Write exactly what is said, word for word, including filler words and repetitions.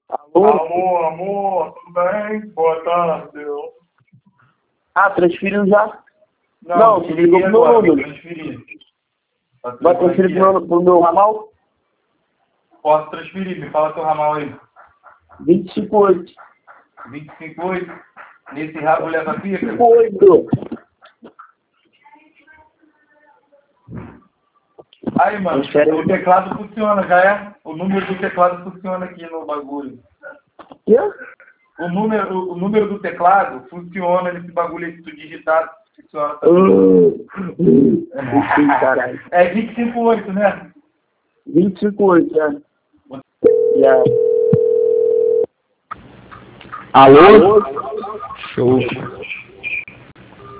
Alô? Alô, amor, tudo bem? Boa tarde. Ah, transferiu já? Não, Não, você ligou pro meu agora, vou número. transferir. Tá Vai tudo transferir aqui, pro meu, pro meu ramal? Posso transferir, me fala teu ramal aí. vinte e cinco oito. vinte e cinco oito. Nesse rabo leva a pica? oito. Aí, mano, Transfere o aí. teclado funciona, já é? O número do teclado funciona aqui no bagulho. Quê? O número, o, o número do teclado funciona nesse bagulho aí, se tu digitar, funciona também. Uh, uh, Sim, caralho. É vinte e cinco oito, né? vinte e cinco oito, é. Yeah. Alô? Alô? Show.